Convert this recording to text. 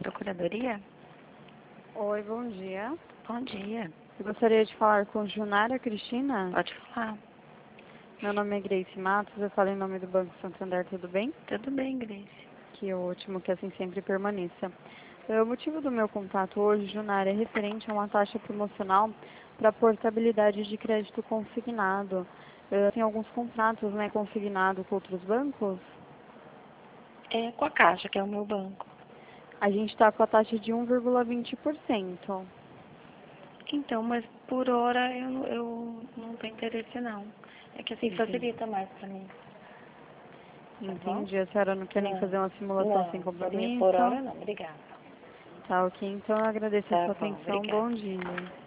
Procuradoria? Oi, bom dia. Bom dia. Eu gostaria de falar com Junara Cristina. Pode falar. Meu nome é Grace Matos, eu falo em nome do Banco Santander, tudo bem? Tudo bem, Grace. Que ótimo, que assim sempre permaneça. O motivo do meu contato hoje, Junara, é referente a uma taxa promocional para portabilidade de crédito consignado. Tem alguns contratos, né, consignado com outros bancos? É com a Caixa, que é o meu banco. A gente está com a taxa de 1,20%. Então, mas por hora eu não tenho interesse não. É que assim Entendi. facilita mais pra mim. Entendi. A senhora não quer nem fazer uma simulação sem Seria compromisso? por hora não. Obrigada. Tá, ok. Então eu agradeço a Tá sua bom, atenção. obrigada. Bom dia.